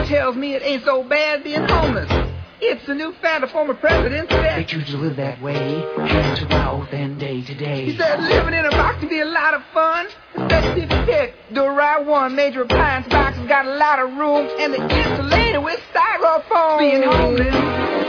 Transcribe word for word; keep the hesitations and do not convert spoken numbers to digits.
tells me it ain't so bad being homeless. It's a new fad of former presidents that they choose to live that way, hand to mouth and day to day. He said living in a box can be a lot of fun, especially if you pick the right one. Major appliance box has got a lot of room, and the insulated with styrofoam. Being homeless